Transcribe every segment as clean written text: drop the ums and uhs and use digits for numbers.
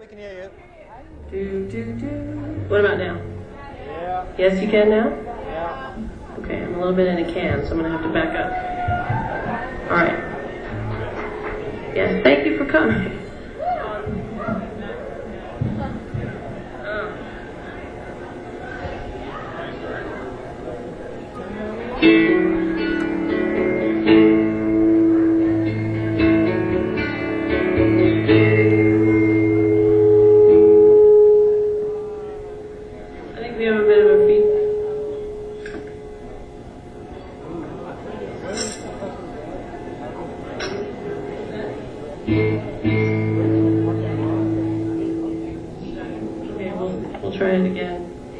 We can hear you. What about now? Yeah. Yes, you can now? Yeah. Okay, I'm a little bit in a can, so I'm going to have to back up. All right. Yes, thank you for coming. I think we have a bit of a feedback. Okay, we'll try it again.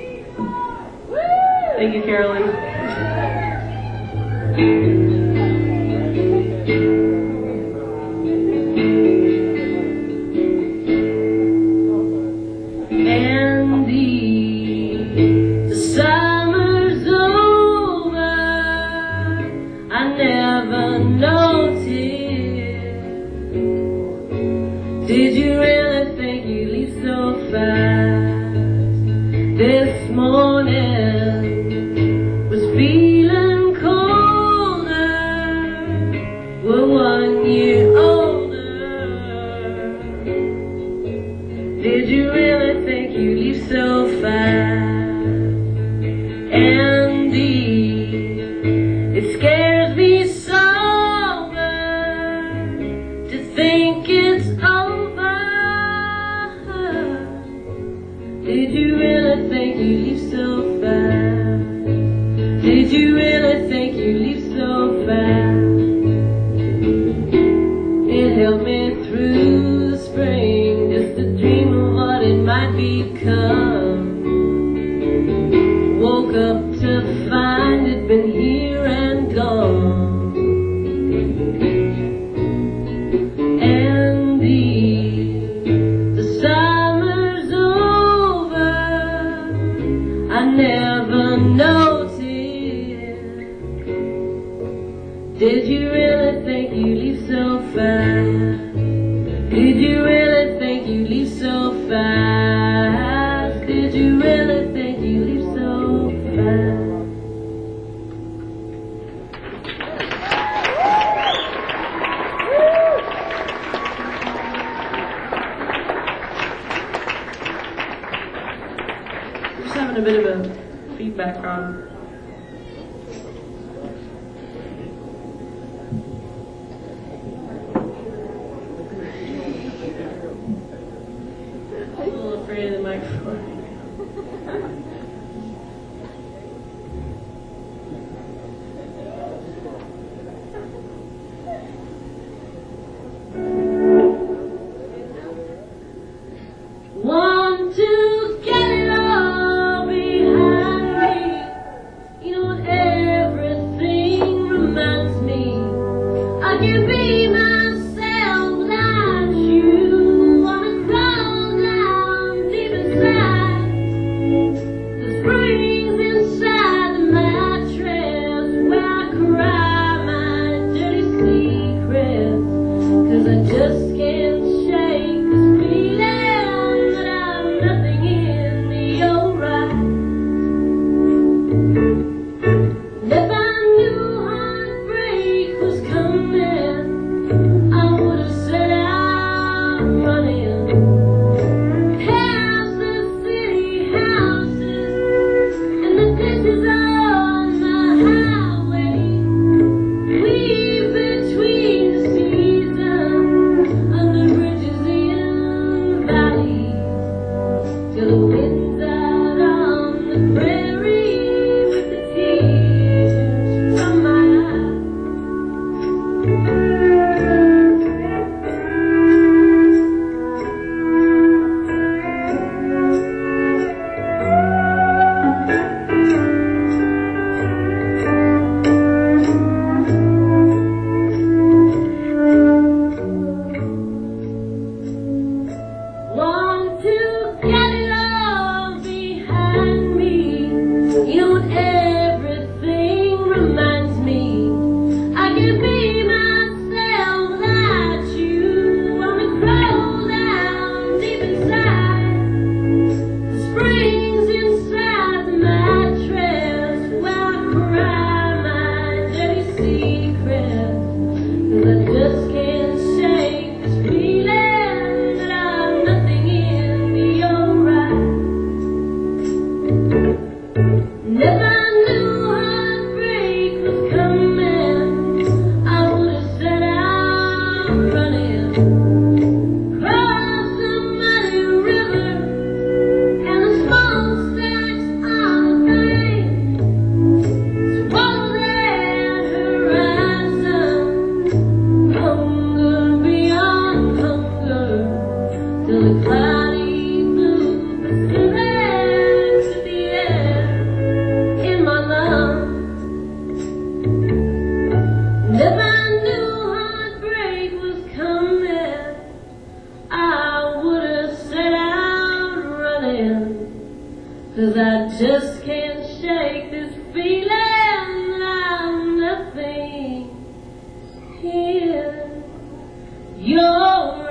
Thank you, Carolyn. Andy, the summer's over. I never noticed. Did you really think you'd leave so fast? This morning was feeling colder. We're 1 year older. Did you really think you'd leave so fast? Andy, it scares me sober to think it's over. Did you really think you'd leave so fast? Did you really think you'd leave so fast? It helped me through the spring, just to dream of what it might become. Woke up to find it'd been here and gone. Andy, the summer's over. I never noticed. Did you really think you'd leave so fast? Did you really think you'd leave so fast? Did you really think you'd leave so fast? Just having a bit of a feedback problem. I'm a little afraid of the microphone. Want to get it all behind me. You know what everything reminds me. I can be myself without you. Wanna crawl down deep inside. the cloudy blue Pacific to the air in my lungs. And if I knew heartbreak was coming, I would have set out running, 'cause I just can't shake this feeling that I'm nothing here. You're right.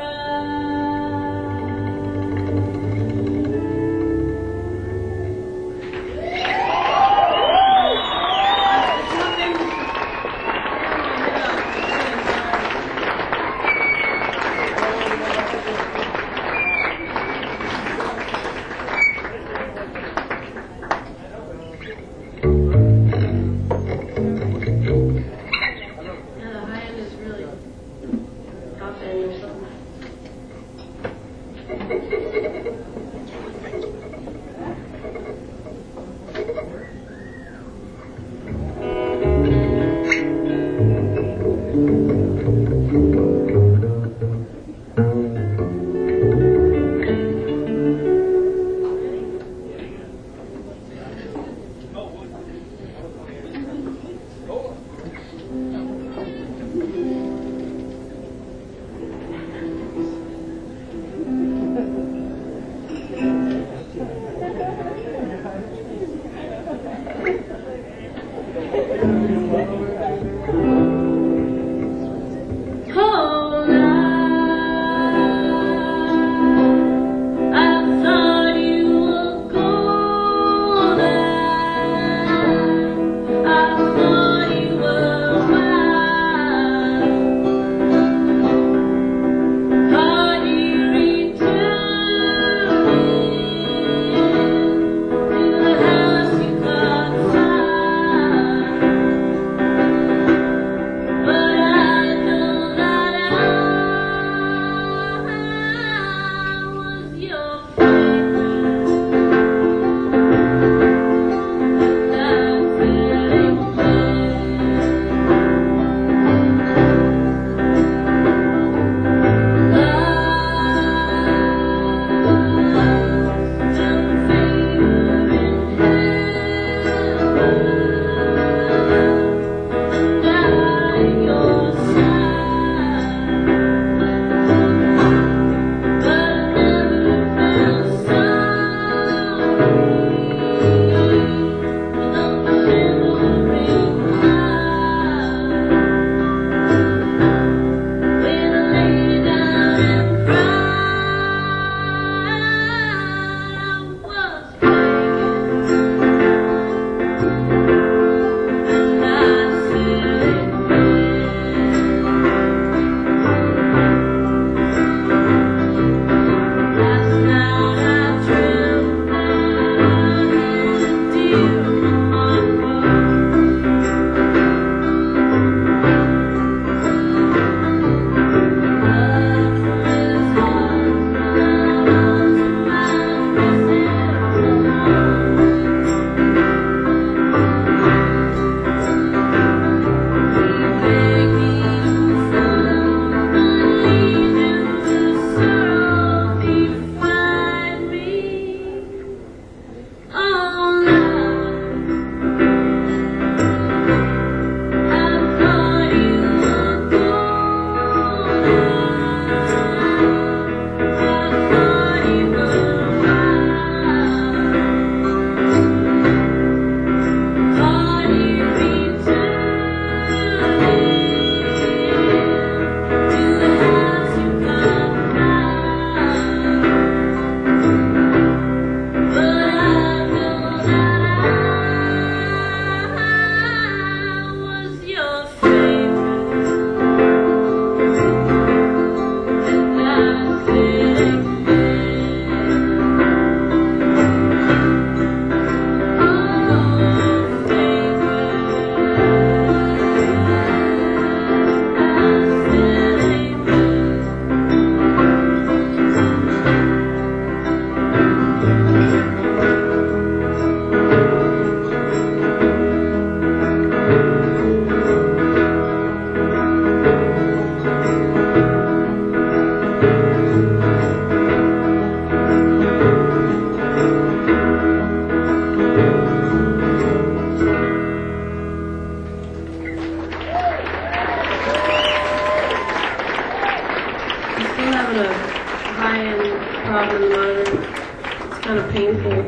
problem in mind. It's kind of painful.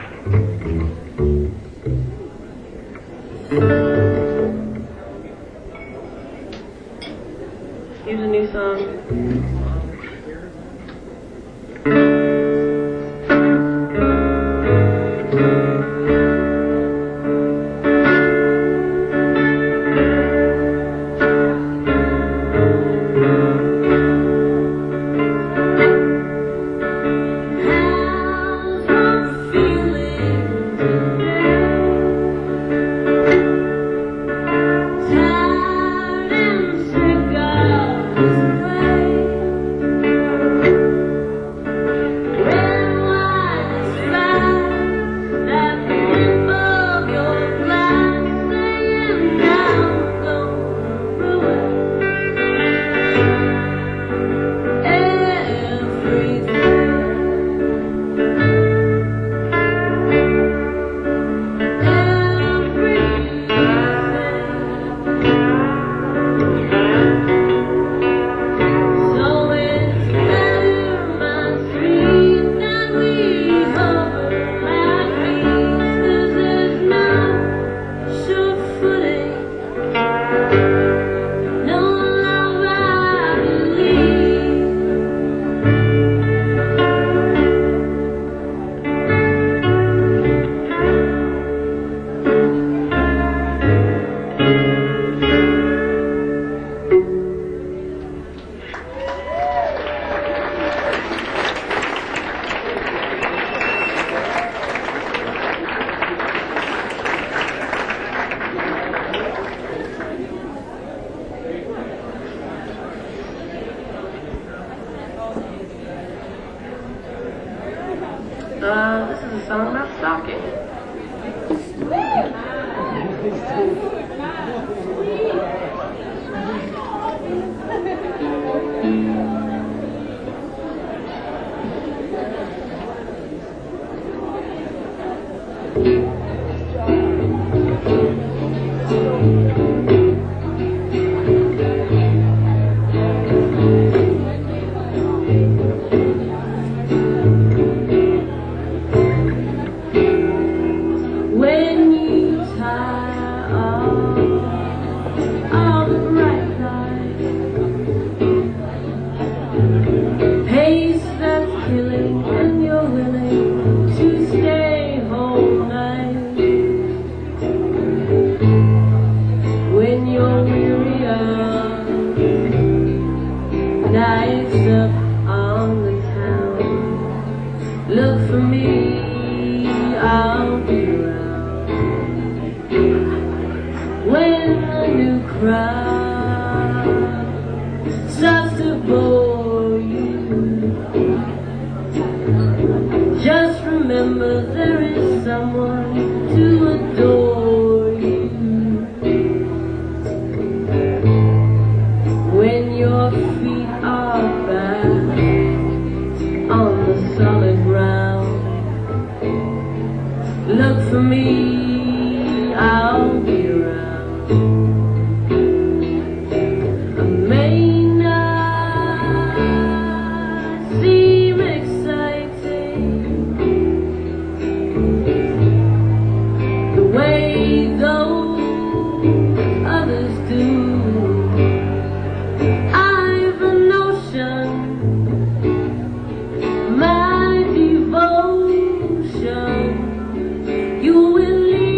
Here's a new song. This is a song about stalking. Nights up on the town. Look for me, I'll be around. When a new crowd starts to bore you, just remember there is someone to adore you. When your feet are back on the solid ground, look for me, I'll be around. I may not seem exciting the way those others do. My devotion, you will leave.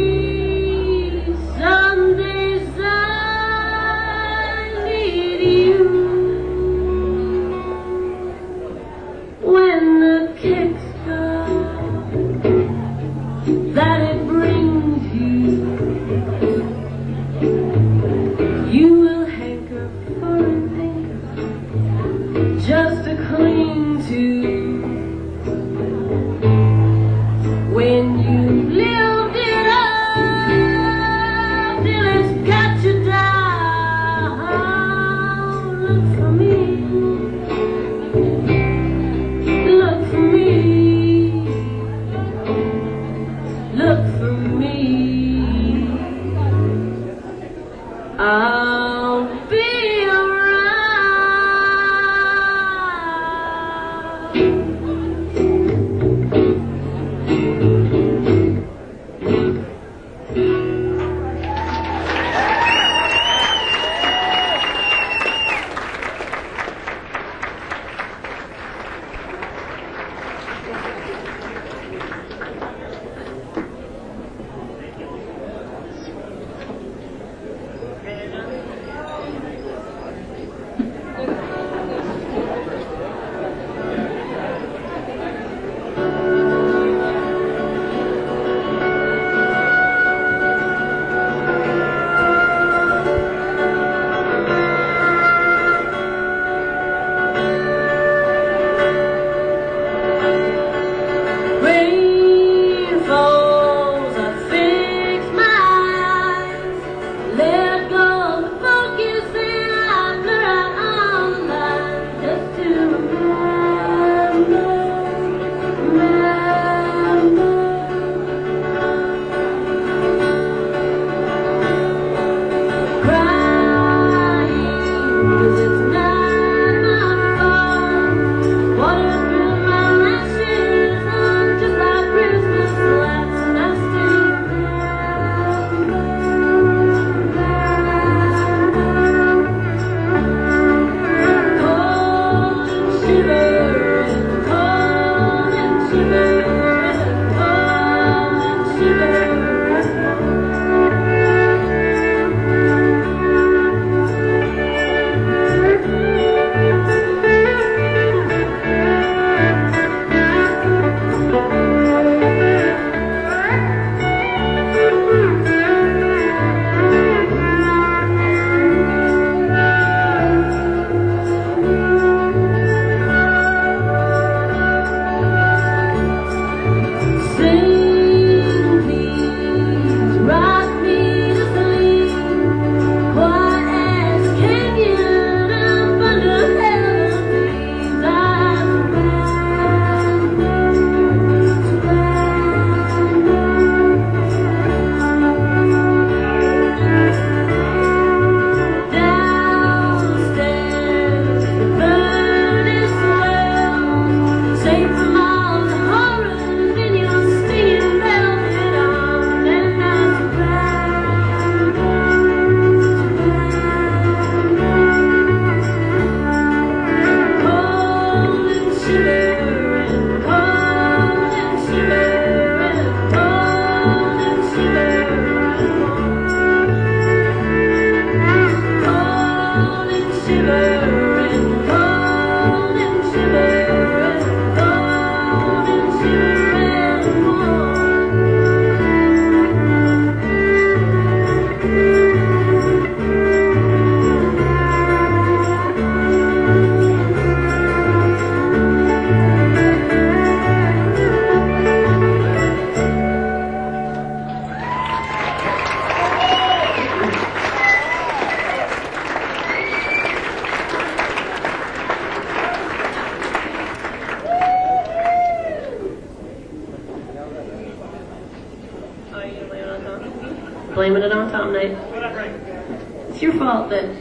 blaming it on Tom Knight. It's your fault that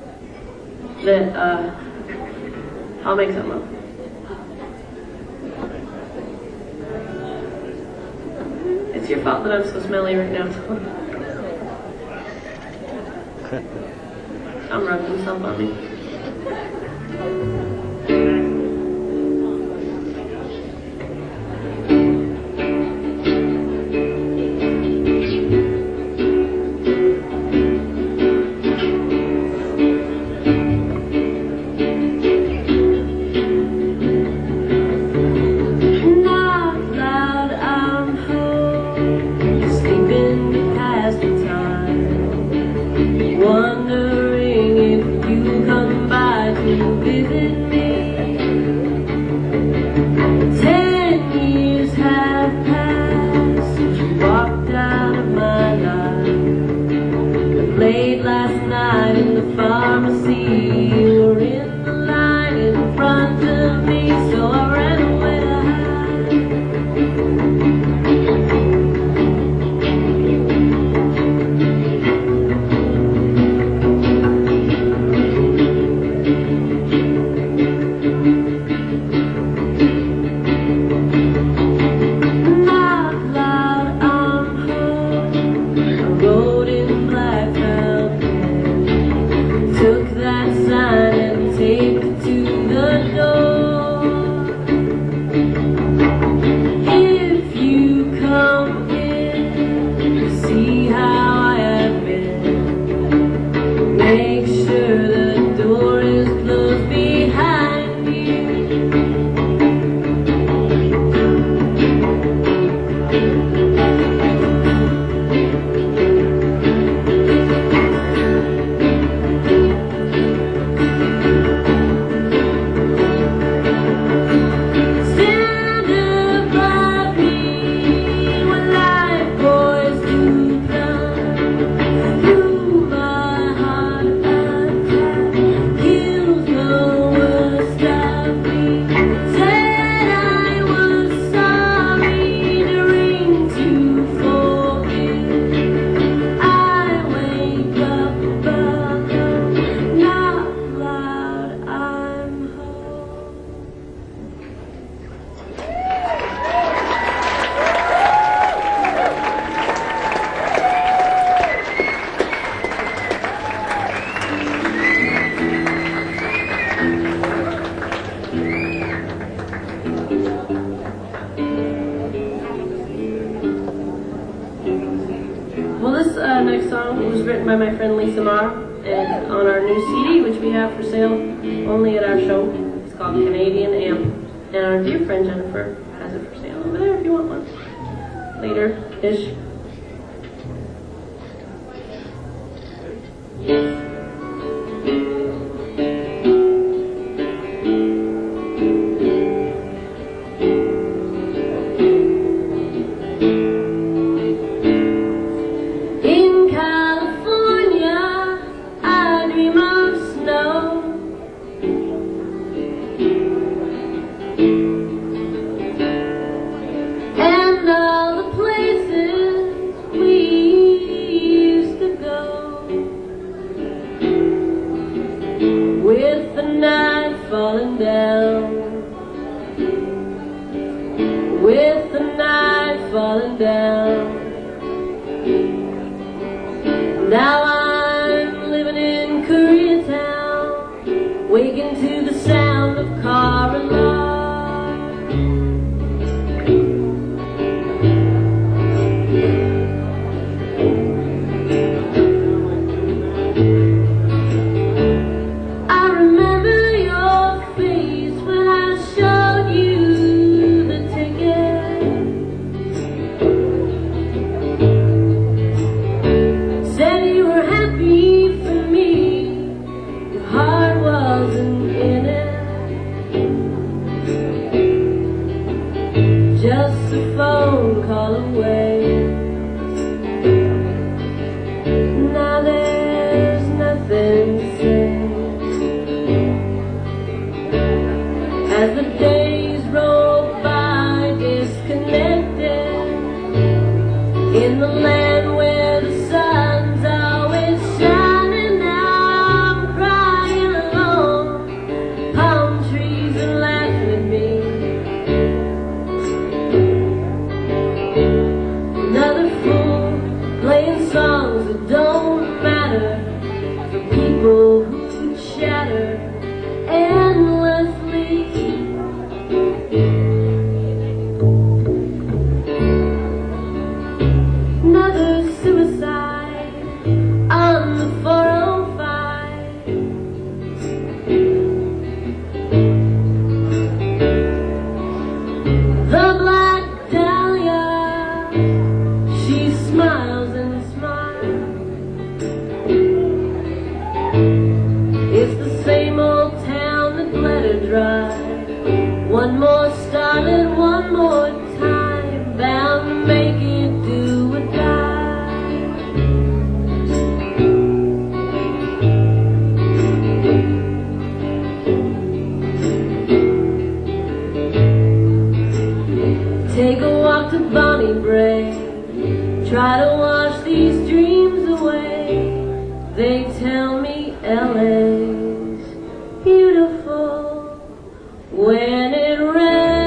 I'll make something up. It's your fault that I'm so smelly right now. I'm rubbing himself on me. Late last night in the pharmacy, you were in the line in front of me, so I ran away to Not loud, I'm home. I rode in black. Took that sign and taped it to the door. If you come in, you see how I have been. Make sure the door is closed behind you. Well, this next song was written by my friend Lisa Marr, and on our new CD, which we have for sale only at our show. It's called Canadian Amp, and our dear friend Jennifer has it for sale over there if you want one. Later-ish. With the night falling down, with the night falling down. Now I'm living in Koreatown, waking to the sound of car alarm. Just a phone call away. Now there's nothing to say. As the days roll by, disconnected in the land where the sun Take a walk to Bonnie Bray, try to wash these dreams away. They tell me LA's beautiful when it rains.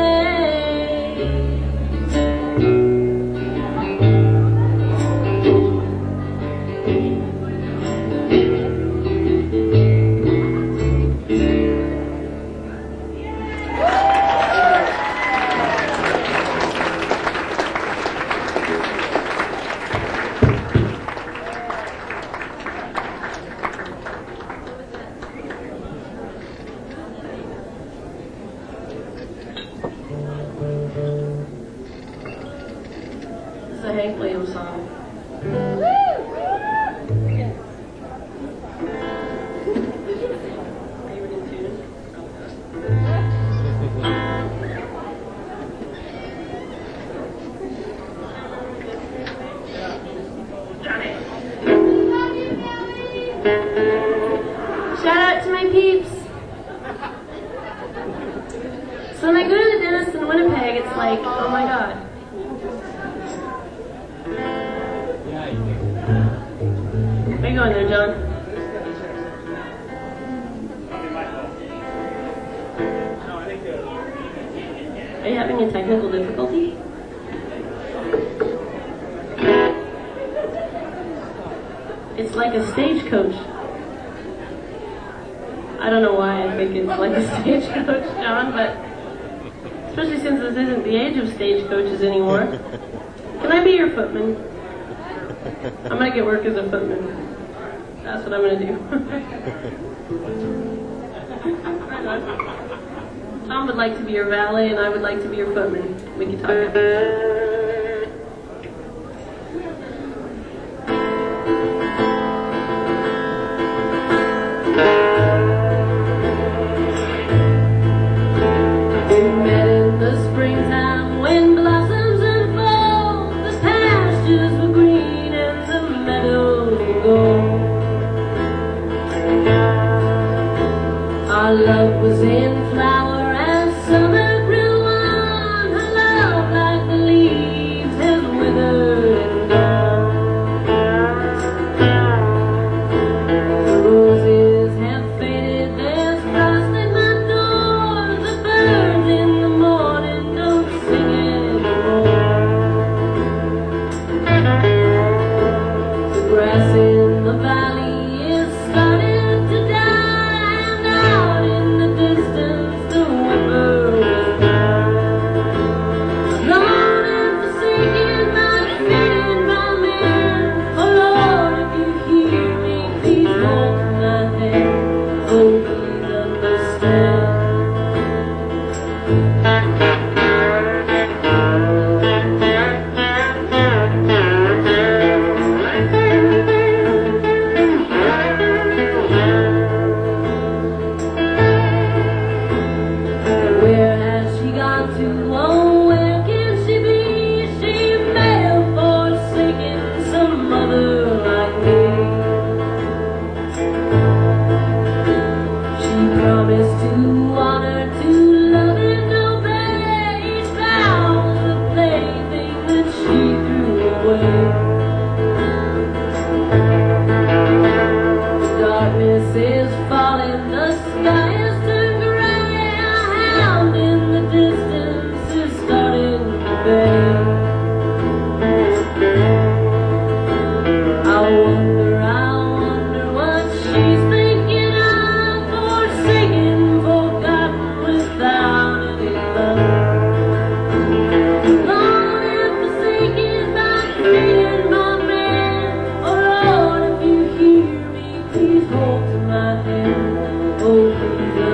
This is a Hank Williams song. Shout out to my peeps. So when I go to the dentist in Winnipeg, it's like, oh my god. Where you going there, John? Are you having a technical difficulty? It's like a stagecoach. I don't know why I think it's like a stagecoach, John, but especially since this isn't the age of stagecoaches anymore. Can I be your footman? I'm gonna get work as a footman. That's what I'm gonna do. Tom would like to be your valet, and I would like to be your footman. We can talk about that. Our love was in flower and summer grew on. Her love, like the leaves, has withered and gone. The roses have faded, there's frost at my door. The birds in the morning don't sing anymore. The grass in the valley is starting to die.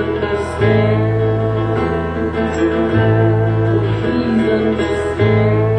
Please understand.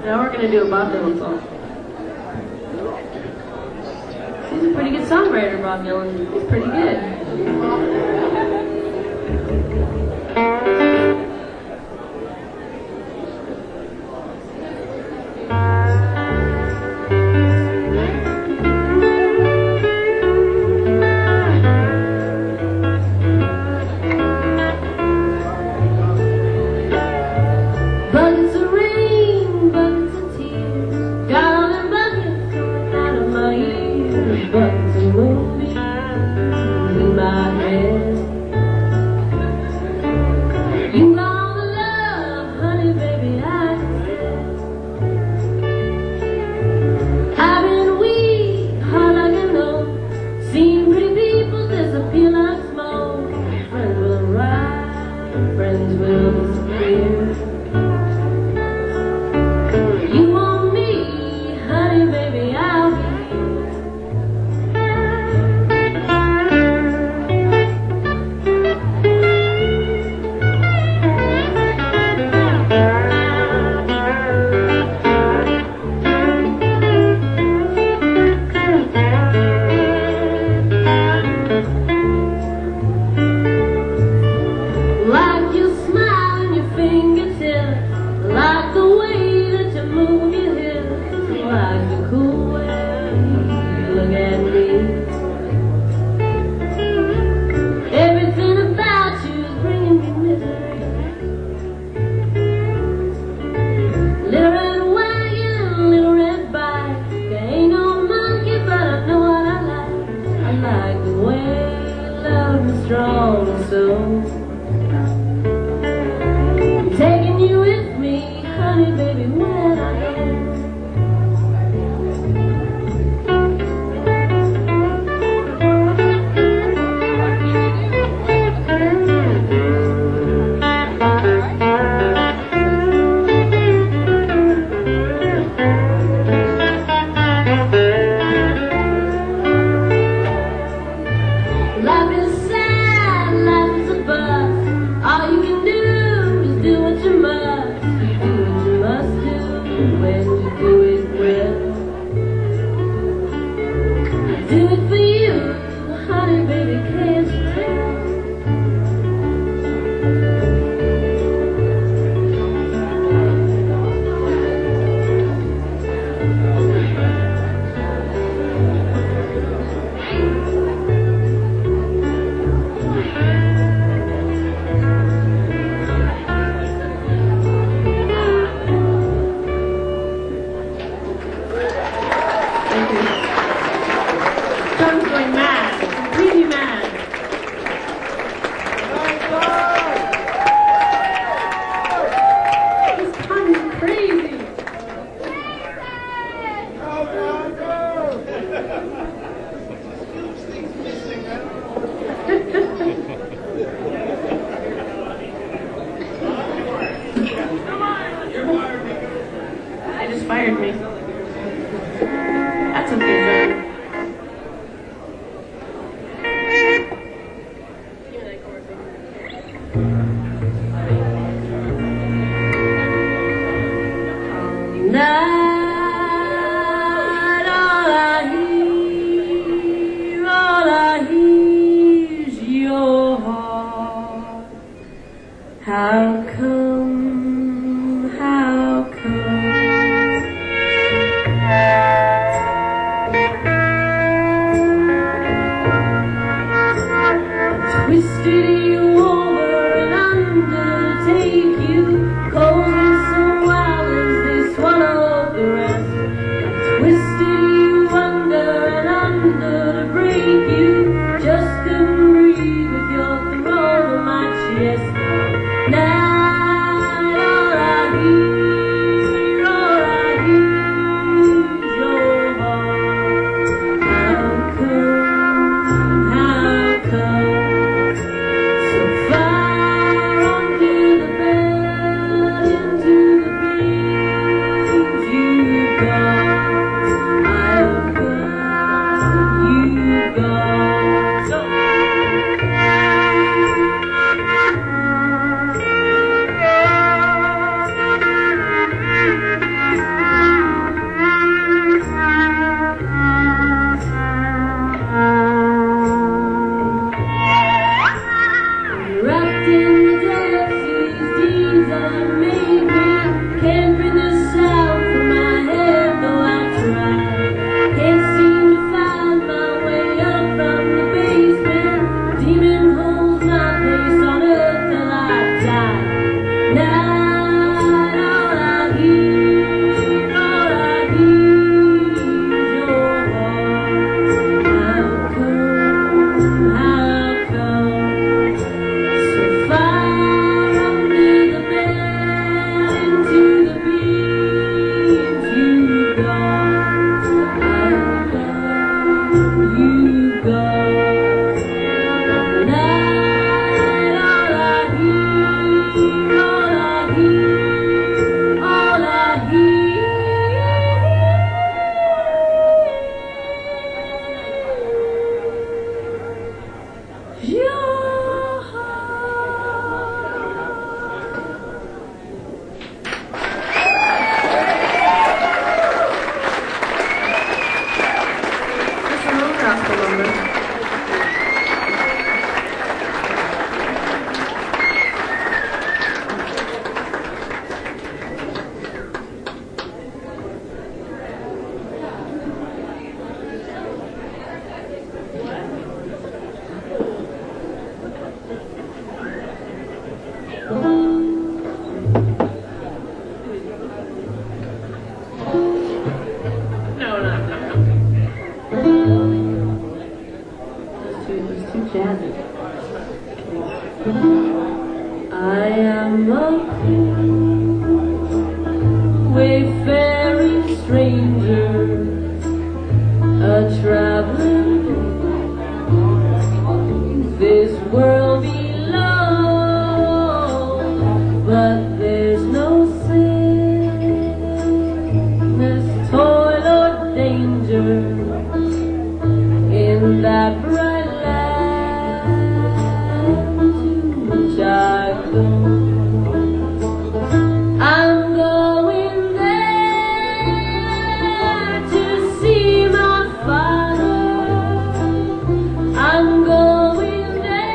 Now we're gonna do a Bob Dylan song. He's a pretty good songwriter, Bob Dylan. He's pretty good. Buckets of rain, buckets of tears, darling buckets coming out of my ears, buckets of movies in my head. You all the love, honey, baby, I said. I've been weak, hard like an oak, seen pretty people disappear like smoke. Friends will arrive, friends will disappear. You want me, honey, baby, I'll be like your smile and your fingertips, like the way that you move your hips, like the cool way you look at me. Everything about you is bringing me misery. Little red wagon, little red bike, there ain't no monkey, but I know what I like. I like the way you love me strong and so. Taking you with me, honey, baby, when I go. Life is sad, life is a bus. All you can do is do what you must. You do what you must do when you do it well. I do it for you, honey, baby, can't you tell? Thank you. John's going mad, really mad. This tongue is crazy. I just fired me. That's okay, John. Give me that chord, baby. Night, all I hear is your heart. How come? No. It's too jazzy. I am a wayfaring stranger, a traveling. This world below, but there's no sickness, toil or danger in that bright land to which I go. I'm going there to see my father. I'm going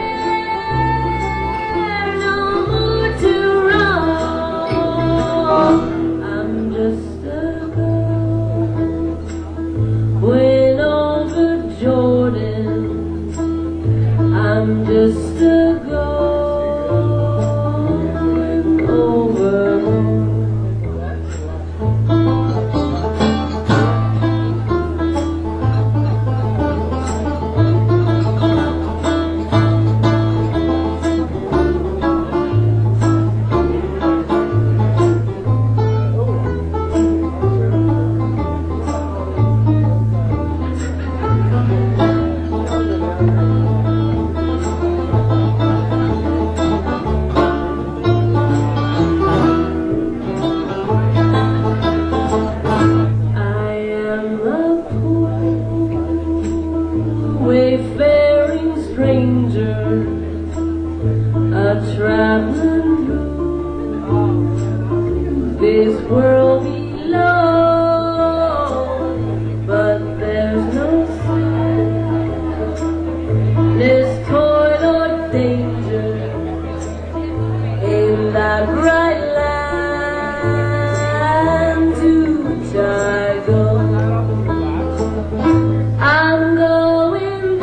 there no more to roam. I'm just a girl went over Jordan. I'm just a girl over home. Wayfaring stranger, a traveling through this world below, but there's no sickness, toil or danger in that bright land to which I go. I'm going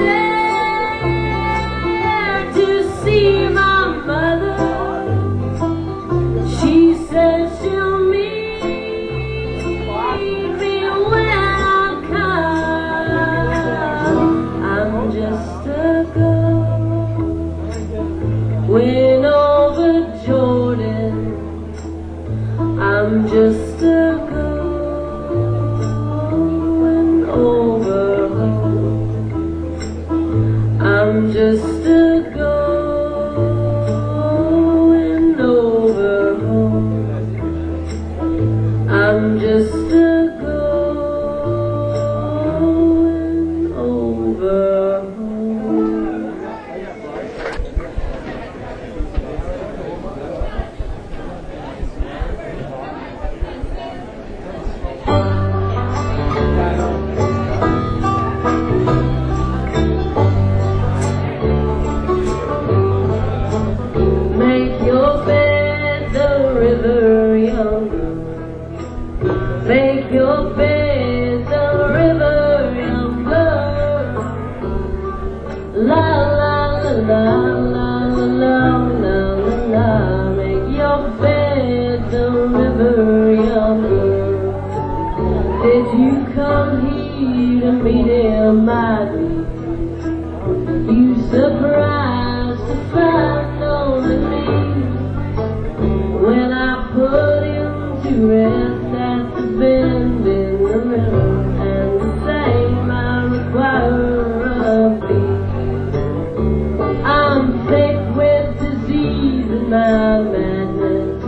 there to see my mother. She says she'll meet me when I come. I'm just a girl went over Jordan. I'm just a girl went over home. I'm just a girl went over home. I'm just a girl went over home. Make your bed the river younger. Make your bed the river younger. La la la la la la la la la. Make your bed the river younger. Did you come here to meet him, my dear? You surprised to find only me when I put him to rest at the bend in the river, and the same I require of thee. I'm sick with disease and my madness.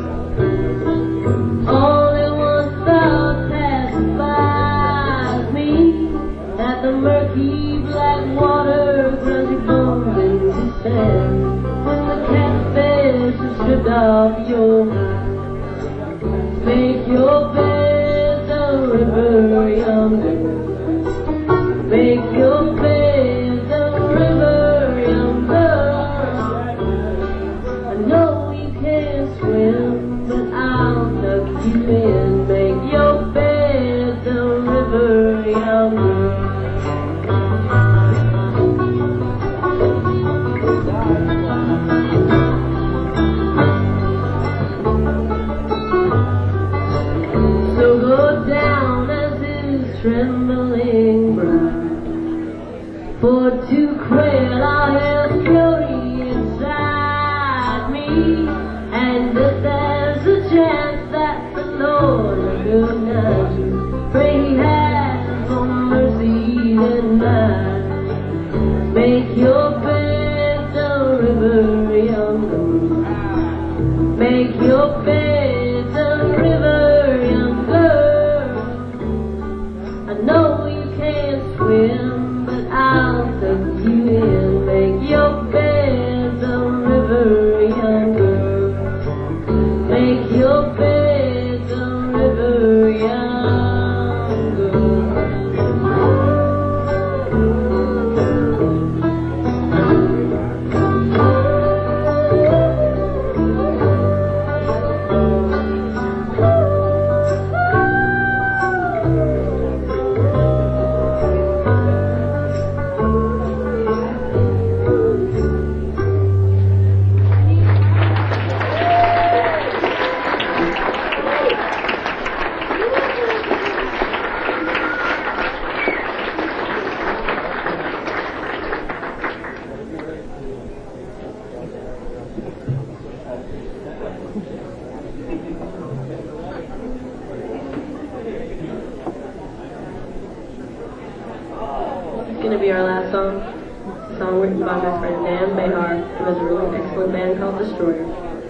Only one thought pacifies me, that the murky black water grunts your bones into sand when the catfish is stripped off your hide. Make your bed the river younger. Make your bed the river younger. I know you can't swim, but I'll tuck you in. Make your bed the river younger. trembling brow. For to quail our fury inside me, and if there's a chance that the Lord will nudge you, pray He has for mercy and mine. Make your bed a river younger, make your bed a river younger. I know you can't swim, but I'll take you in. Make your bed a river younger, make your bed a river younger. Going to be our last song. It's a song written by my friend Dan Behar, who has a really excellent band called Destroyer.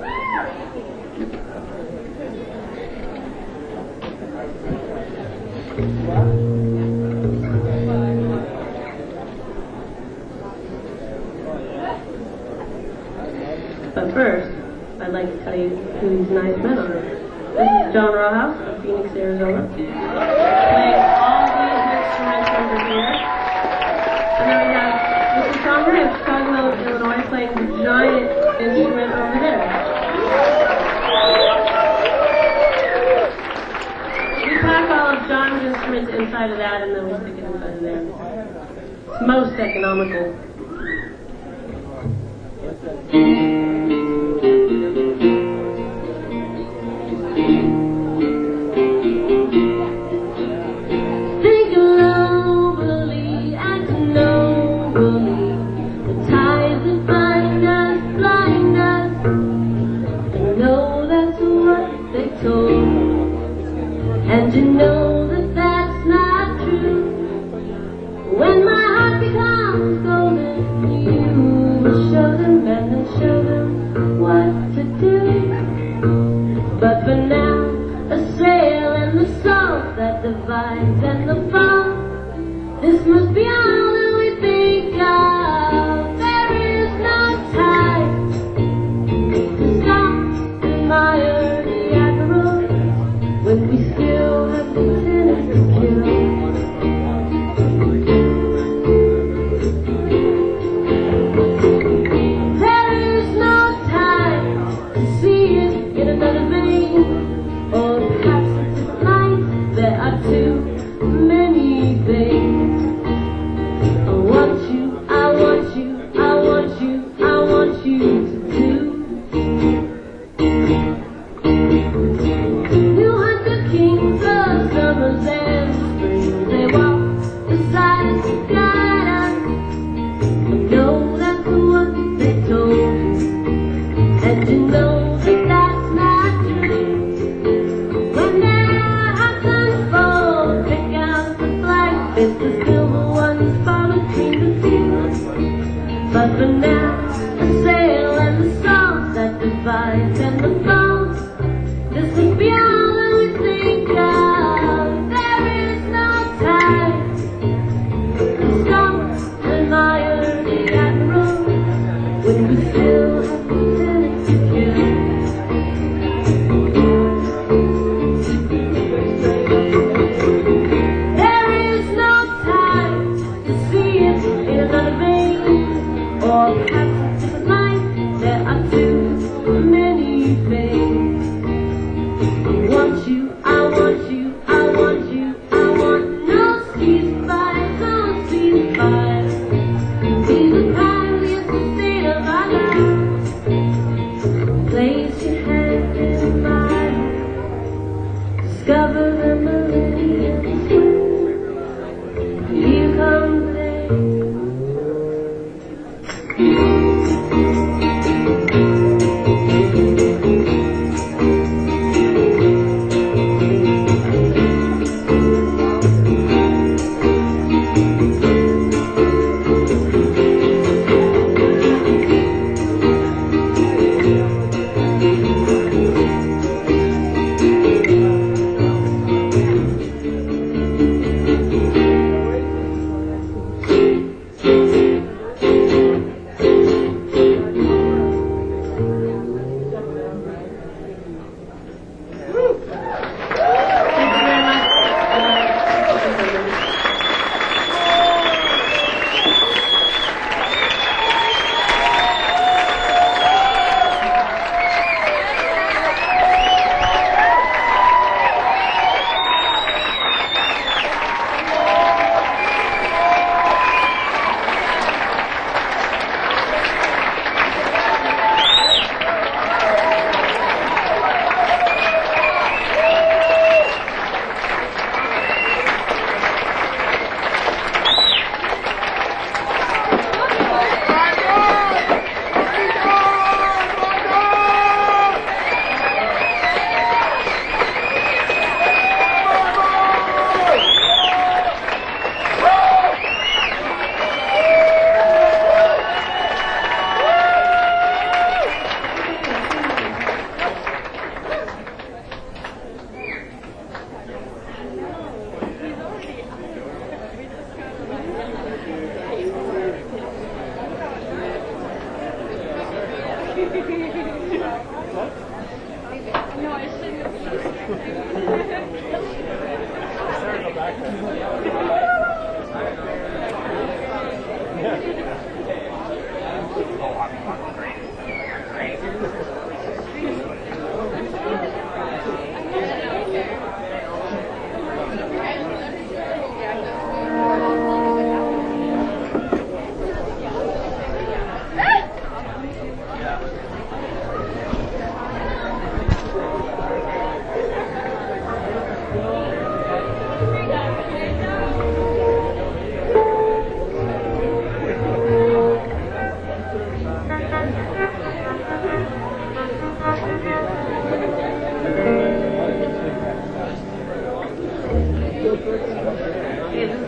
But first, I'd like to tell you who these nice men are. This is John Rawhouse of Phoenix, Arizona, playing all these instruments over here. And then we have Mr. Tom Gray of Chicago, Illinois, playing the giant instrument over there. We pack all of John's instruments inside of that, and then we stick it inside of there. It's most economical. And you know that that's not true. When my heart becomes golden, you will show them and then show them what to do. But for now, a sail and the salt that divides and the fun, this must be all that we think of. There is no time to stop, admire the admiral when we still have lieutenants to kill. There is no time to see it in another vein, or perhaps it's a night. There are too many things. I want you, I want you, I want you, I want you to do. You hunt the kings of summers and springs. They walk beside us, guide us. I know that's what they told you, and you know that that's not true. When their hearts unfold, pick out the flag, it's the silver ones fall between the fields. But for now, a sail and the songs that divides and the bones, this will be all that we think of. There is no time to stop, admire the admiral when we still have lieutenants to kill. There is no time to see it in another vein, or perhaps a different light. There are too many things. I want you, I want you, I want you, I want no ceasefire, no ceasefire. Be the kindliest state of our lives. Place your hand in mine. Discover the millennium swim.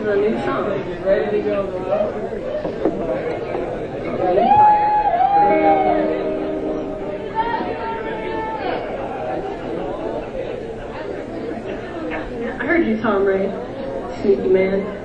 is a new song. Ready to go. I heard you, Tom Ray. Sneaky man.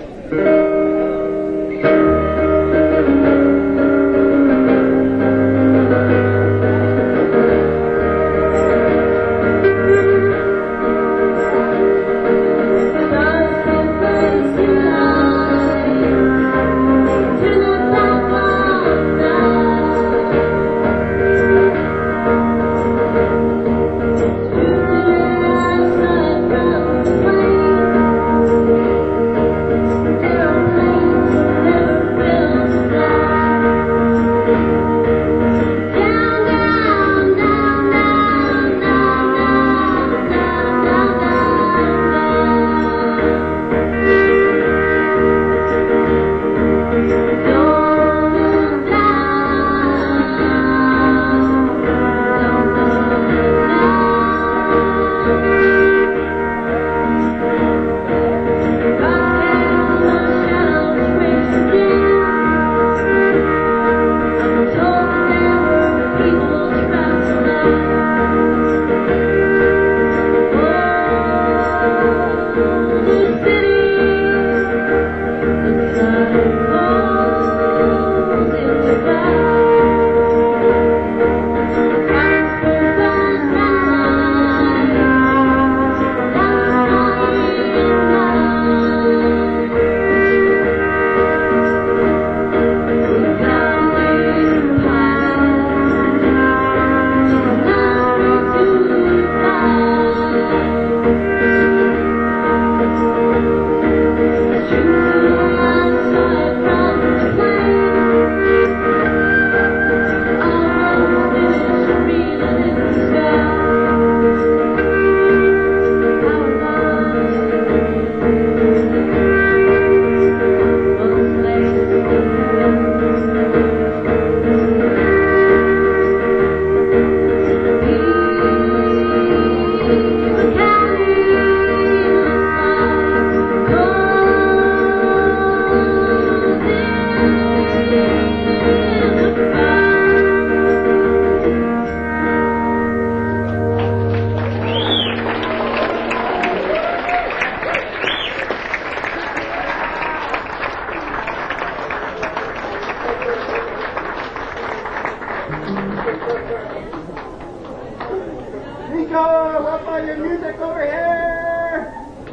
Nico, what about your music over here?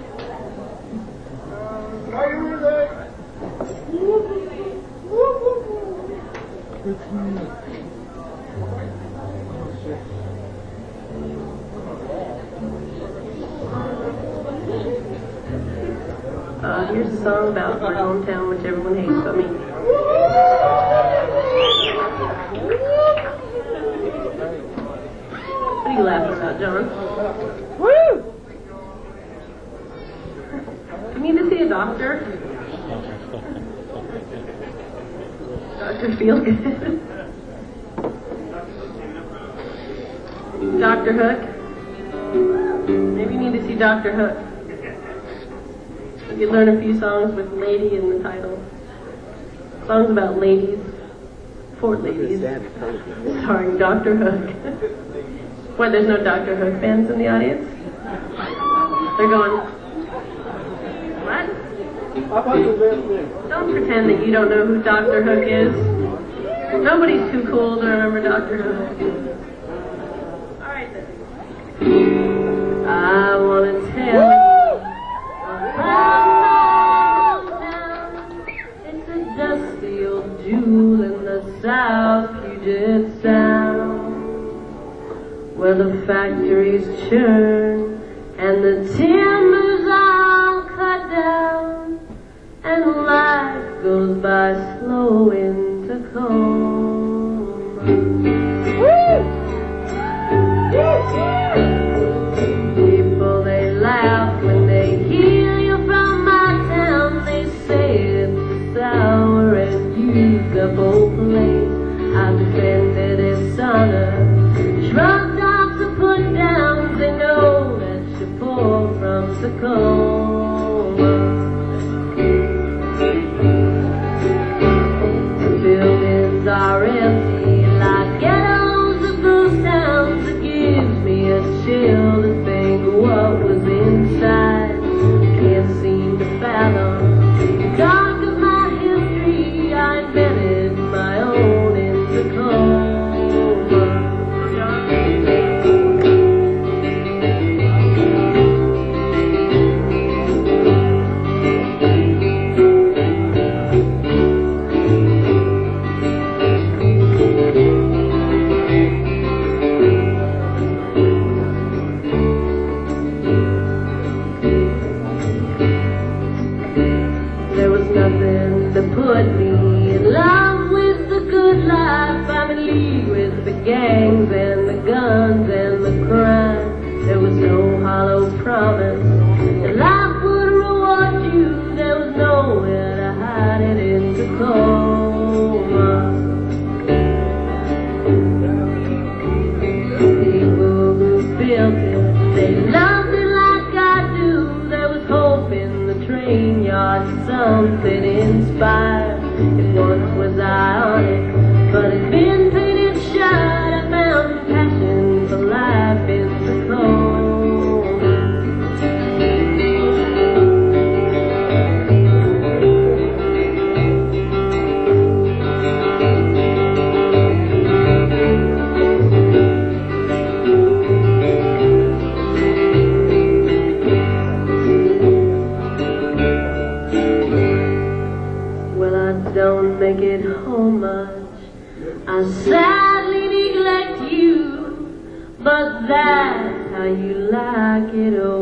Are your music? Here's a song about my hometown, which everyone hates but me. What are you laughing about, John? Woo! You need to see a doctor. Dr. Feelgood. Dr. Hook. Maybe you need to see Dr. Hook. You could learn a few songs with lady in the title. Songs about ladies. For ladies. Starring Dr. Hook. Why, there's no Dr. Hook fans in the audience? They're going, what? Don't pretend that you don't know who Dr. Hook is. Nobody's too cool to remember Dr. Hook. Alright then. I want to tell you about my hometown. It's a dusty old jewel in the South Puget Sound, where the factories churn and the timbers all cut down, and life goes by slow in Tacoma. People, they laugh when they hear you from my town. They say it's a sour and used up old place. I defended its honor, shrugged off the put downs. They know that you pour from Tacoma. something inspired. If once was I on it, but it's been painted shut. I found passion for life in the cold. Don't make it home much. I sadly neglect you, but that's how you like it.